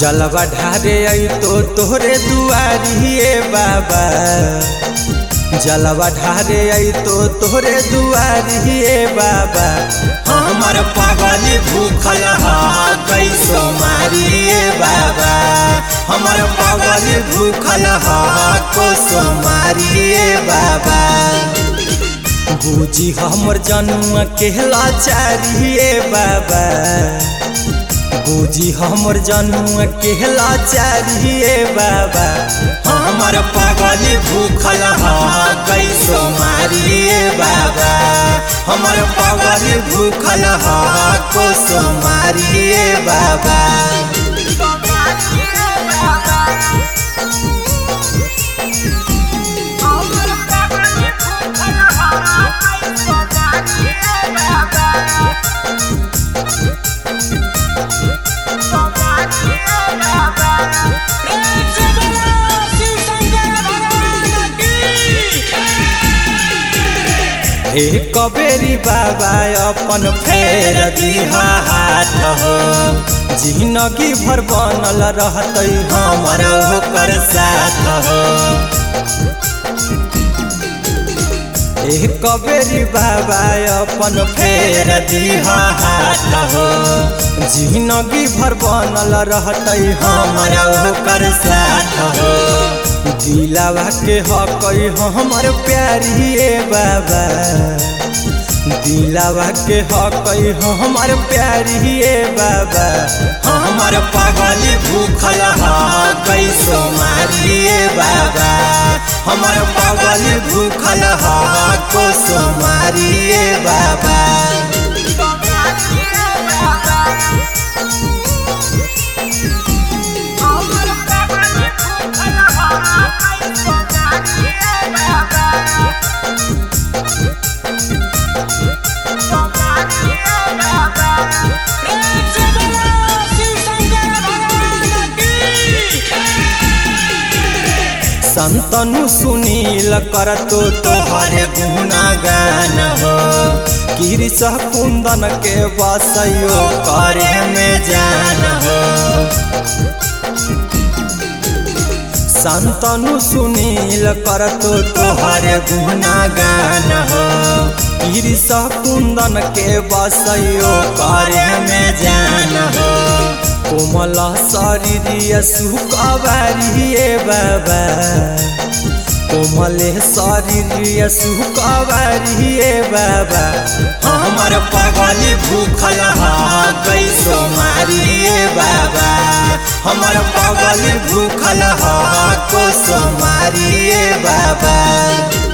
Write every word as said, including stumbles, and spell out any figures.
जलवा ढारे आई तो तोहरे दुआरिए बाबा, जलवा ढारे आई तो तोहरे दुआरिए बाबा। हमर पागल भूखल हा कैसो मारिए बाबा, हमर पागल भूखल हा कैसो मारिए बाबा। बूझी हमर जनुआ केहला चारिए बाबा, बूझी हमर जनुआ केहला चारिए बाबा। हमर पागल भूखल हा कैसो मारिए बाबा, हमर पागल भूखल हा कैसो मारिए बाबा। हे कबेरी बाबा अपन फेर दिहा हाथ हो, जिंदगी भर बनल रहतै हमर ओकर साथ हो। हे कबेरी बाबा अपन फेर दिहा हाथ हो, जिंदगी भर बनल रहतै हमर ओकर साथ हो। दिलावा के हकई हमर प्यारिए बाबा, दिलावा के हकई हमर प्यारिए बाबा। हमर पागल भूखल हा कैसो मारिए बाबा, हमर पागल भूखल हा कैसो मारिए बाबा। संतनु सुनील करतो तोहरे गुणगान हो, गिरीश कुंदन के बसैयो करे में जान हो। संतनु सुनील करतो तोहरे गुणगान हो, गिरीश कुंदन के बसैयो करे में जान हो। कोमल शरीरिया सुकवारिए बाबा, कोमल शरीरिया सुकवारिए बाबा। हमर पागल भूखल हा कैसो मारिए बाबा, हमर पागल भूखल हा कैसो मारिए बाबा।